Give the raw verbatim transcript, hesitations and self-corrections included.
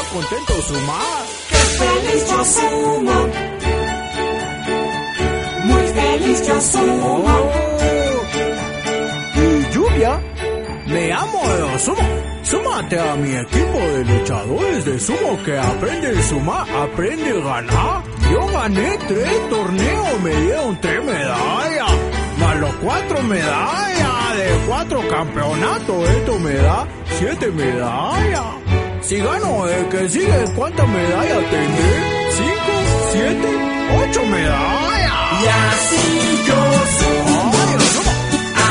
contento sumar. ¡Qué feliz yo sumo! Muy feliz yo sumo. Oh. Y Lluvia, me amo de sumo. Súmate a mi equipo de luchadores de sumo que aprende a sumar, aprende a ganar. Yo gané tres torneos, me dieron tres medallas, más los cuatro medallas de cuatro campeonatos. Esto me da siete medallas. Si gano el que sigue, ¿cuántas medallas tendré? ¿Cinco? ¿Siete? ¿Ocho medallas? Y así yo sumo.